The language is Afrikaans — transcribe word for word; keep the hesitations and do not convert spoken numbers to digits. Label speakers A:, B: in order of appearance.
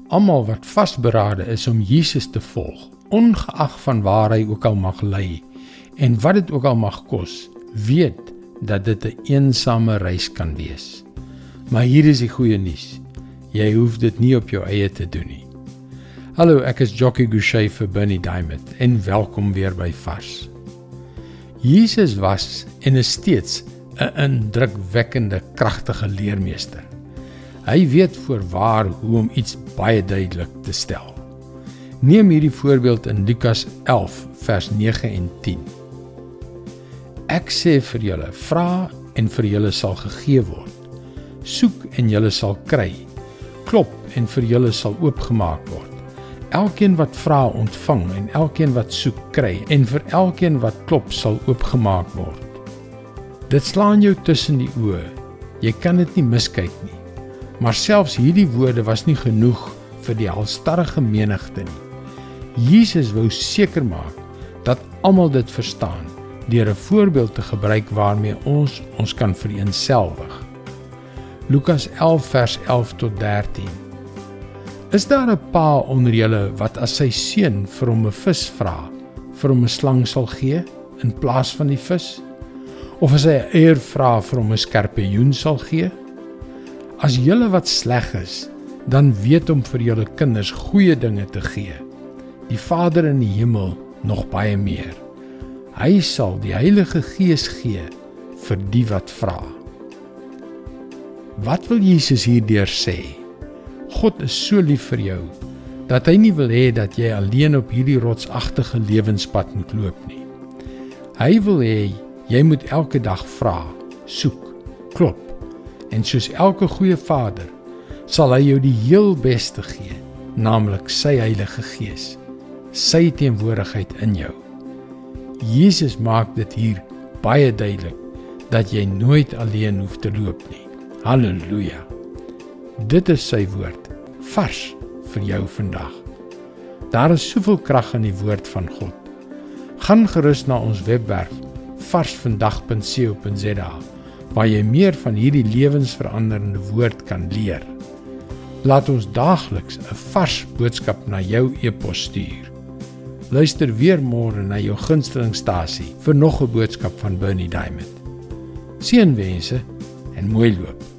A: Almal wat vasberade is om Jesus te volg, ongeag van waar hy ook al mag lei, en wat dit ook al mag kos, weet dat dit 'n eensame reis kan wees. Maar hier is die goeie nuus, jy hoef dit nie op jou eie te doen nie. Hallo, ek is Jockey Gouchee vir Bernie Diamond, en welkom weer by Vars. Jesus was en is steeds 'n indrukwekkende, kragtige leermeester. Hy weet voorwaar hoe om iets baie duidelik te stel. Neem hierdie voorbeeld in Lukas elf vers nege en tien. Ek sê vir julle, vra en vir julle sal gegee word. Soek en julle sal kry. Klop en vir julle sal oopgemaak word. Elkeen wat vra ontvang en elkeen wat soek kry en vir elkeen wat klop sal oopgemaak word. Dit slaan jou tussen die oë. Jy kan dit nie miskyk nie. Maar selfs hierdie woorde was nie genoeg vir die halstarrige menigte nie. Jesus wou seker maak dat almal dit verstaan deur 'n voorbeeld te gebruik waarmee ons ons kan vereenselwig. Lukas elf vers elf tot dertien. Is daar 'n pa onder julle wat as sy seun vir hom 'n vis vra, vir hom 'n slang sal gee in plaas van die vis? Of as hy 'n eier vra, vir hom 'n skorpioen sal gee? As julle wat sleg is, dan weet om vir julle kinders goeie dinge te gee. Die Vader in die hemel nog baie meer. Hy sal die Heilige Gees gee vir die wat vra. Wat wil Jesus hierdeur sê? God is so lief vir jou, dat hy nie wil hê dat jy alleen op hierdie rotsagtige lewenspad moet loop nie. Hy wil hê jy moet elke dag vra, soek, klop, en soos elke goeie vader, sal hy jou die heel beste gee, naamlik sy Heilige Gees, sy teenwoordigheid in jou. Jesus maak dit hier baie duidelik, dat jy nooit alleen hoef te loop nie. Halleluja! Dit is sy woord, vars vir jou vandag. Daar is soveel krag in die woord van God. Gaan gerus na ons webwerf, vars vandag punt co punt za, waar jy meer van hierdie lewensveranderende woord kan leer. Laat ons daagliks 'n vars boodskap na jou e-pos stuur. Luister weer môre na jou gunstelingstasie vir nog 'n boodskap van Bernie Diamond. Seënwense en mooi loop.